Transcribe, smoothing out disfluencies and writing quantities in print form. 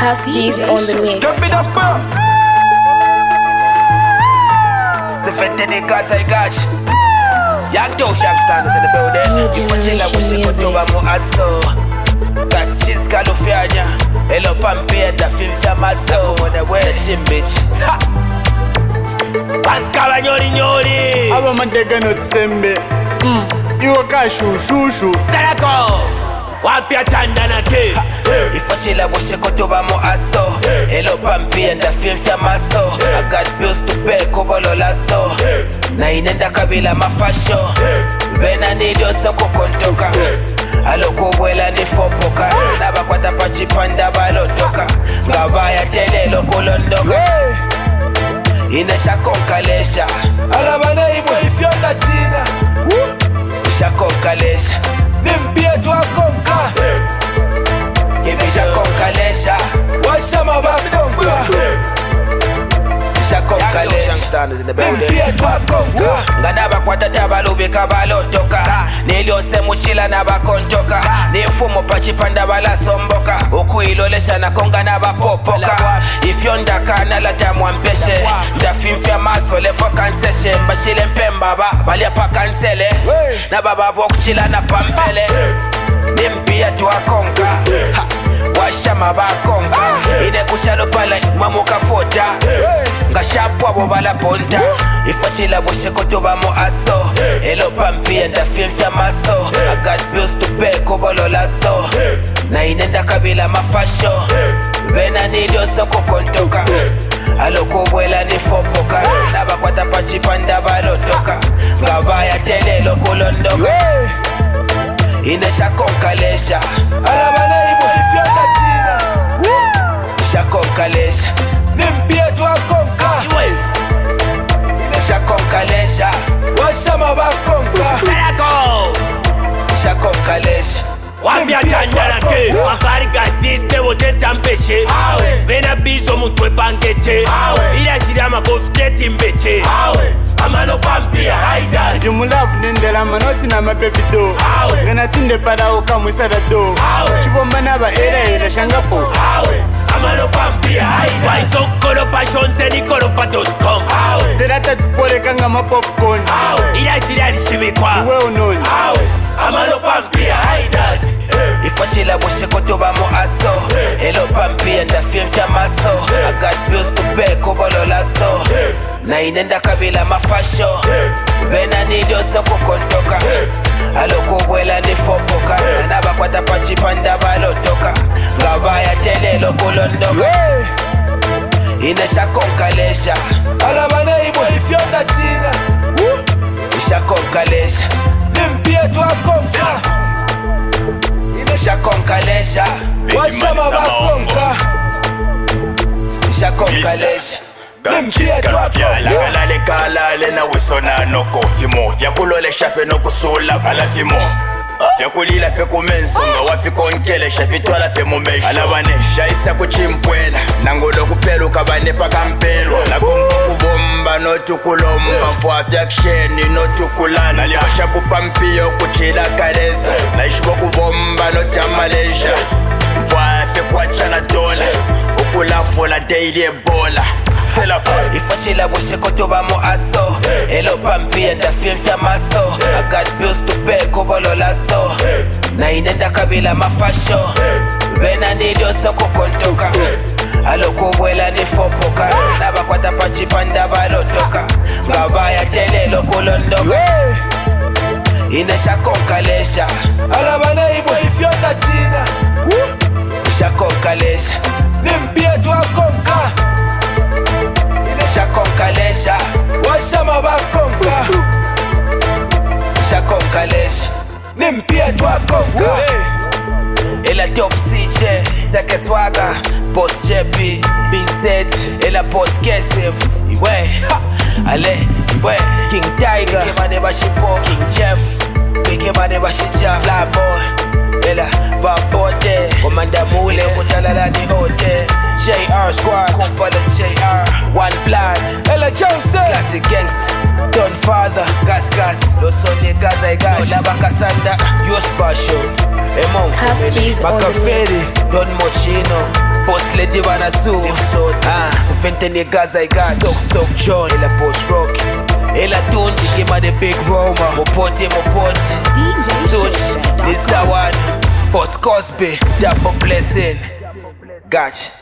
Husky's on the mix. Drop it up, Zefete Gaza Gash. Young Joe Sharp standers in the building. If I chill, I wish I could do my asso. That's just Calufania. Hello, Pampia, the film Fiamasso. On the way, the bitch. Pascal Nyori. Aba mandega no tsembe. Iwo ka shushu. Sarako. Wapia chandana ke. If I chill, I wish I could do my asso. Hello, Pampia, the film Fiamasso. I got bills to pay, Kobolo Lasso. Na inenda kabila mafasho. Bena nidio soko kontoka. Aloko wela ni fopoka. Naba kwa tapachi panda balotoka. Ngabaya tele loko londoka. Inesha konkalesha. Alabana ibo ifyonda tina. Isha konkalesha. Nimpia tuwa konka. Ibisha konkalesha. Washa mabakonka. Nganaba kwa tata lubika balotoka. Niliose muchila na bakontoka. Nifumo pachipanda bala somboka. Ukuilolesha na konga na bapopoka. Ifyonda kana lata mwampeshe. Ndafimfya maso lefo kanseshe. Mbashile mpemba ba balia pa kansele. Na baba bokuchila na pampele. Nimpia tuwa konka. Washa mabakonga. Ine kushalo pala mwamuka fota. Ngashapu abo bala ponta. Ifashila bushe kutuba mo aso. Hello Pampia nda filmfya maso. I got bills to pay Kobolo Lasso. Na inenda kabila mafasho. Bena nidio soko kontoka. Aloko wela ni fopoka. Naba kwa tapachi panda balotoka. Ngabaya tele loko londoka. Inesha konkalesha. Alabana ibo ifyonda tina. Isha konkalesha. Nimpia tuwa konka. Isha konkalesha. Washa mabakonka. Isha konkalesha. Wapia chandana ke Wakari gatiste wote champeshe Vena bizo mutwe pankeche Ila shirama bosketi mbeche Amano Pampia haida Jumulafu nindela manoti na mababy do. Gana tinde pada uka musada do. Chibomba naba era shangapo. Amano Pampia haida Waisokolo passion senikolopa.com Serata tupole kanga ma popcorn. Ila shirali shimikwa Uwe unoni Amano Pampia haida Ifashila bushe kutuba mo aso. Hello Pampia nda filmfya maso. I got bills to pay Kobolo Lasso. Na inenda kabila mafasho. Bena nidio soko kontoka. Aloko wela ni fopoka. Naba kwa tapachi panda balotoka. Ngabaya tele loko londoka. Inesha konkalesha. Alabana ibo ifyonda tina. Isha konkalesha. Nimpia tuwa konka. Isha konkalesha. Washa mabakonka. Isha konkalesha. Lagalale kalale na wisona no kofimo Yakulole shafe no kusula balafimo Yakulila fe kumenso nga wafi konkele shafi twala fe mumesho Alabane shaisa kuchimpwela Nangolo kupelu kabane pa kampelo Nakongo kubomba no tukulomba Mfwa fyaksheni no tukulana Nalibasha kupampio kuchila kareza Naishwa kubomba no tamaleja Mfwa fe kwachana dola Ukulafola daily ebola Ifashila bushe kutuba mo aso. Hello Pampia nda filmfya maso. I got bills to pay Kobolo Lasso. Na inenda kabila mafasho. Bena nidio soko kontoka. Aloko wela ni fopoka. Naba kwa tapachi panda balotoka. Ngabaya tele loko londoka. Inesha konkalesha. Alabana ibo ifyonda tina. Isha konkalesha. Nimpia tuwa konka. Isha konkalesha. Washa mabakonka. Isha konkalesha. Nimpia tuwa konka. Ela top CJ Seke Swaga Boss JP BZ Ela Boss Kesef Iwe Ale Iwe King Tiger Bigi mane bashipo King Jeff Bigi mane bashija Flyboy Ela Babote Komanda Mule Kutalala ni Ote JR Squad Kumpala JR One Plan Ela Johnson Classic Gangster Don Father Gas Losone Gaza Igash Olaba Kasanda Youth Fashion Husky's on the mix. Don Mochino Boss lady wanna sue. Sefente ni Gaza igat. Sok John. Ela Boss Rock. Ela Tunji kima the big Roma. Mopoti. DJ Sush. This one. Boss Cosby. Double blessing. Gotcha.